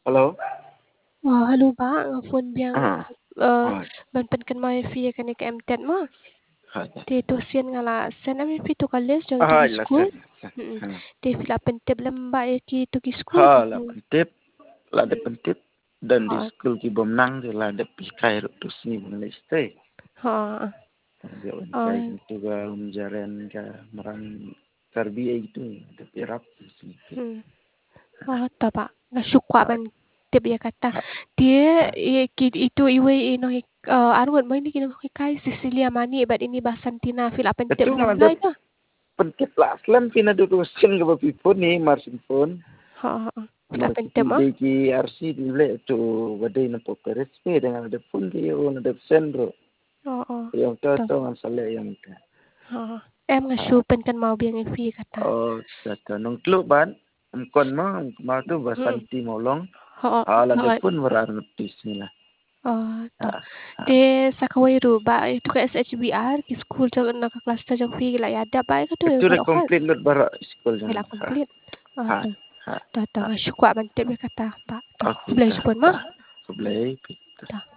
Halo? Halo Pak, phone biang Rồi, ban penkan mai fi kan ke MTET ma. rồi. Ti tu sian ngala sen ami fi tu college jong tu Rồi, là school. sen. Ti fi la pentep lamba ki tu school. Ha, là đẹp pentip dan di Ha school ki bomnang thì là đẹp pikai tu sini Malaysia. ha. Dia kai itu ga jaran ka marang karbi itu đẹp irap sini. Ta Pak. Syukwa ban tip ya kata. Dia itu iwe ino arun mo ini kino kai Cecilia Mani bat ini basantina fi la pentep Itu nggak lamba ada ito. pentip lah aslan pina dudusin ke pipun ni marsin pun. Ha ha. Fi la Marsin pentep ma. ki RC dile tu badai na poperes pe dengan ada pun dia on ada sendro. Yang Ta. tahu ang sale yang ka. Em nga syupen kan mau biang fi kata. Oh, sata nung tlu ban kon ma tu basanti molong. Ala de pun merar notis ni lah. Ta. De sakawai ru ba itu ke SHBR ki school jang na ka cluster jang fi la ya da ba ka tu Itu dah kalau hal. complete lut bara school Ila jangan. complete. Ha. Ta. Ha. Ta nga syukwa ban te kata Pak. Ta. Okey, Boleh ta. syukun ma. Boleh. Ta.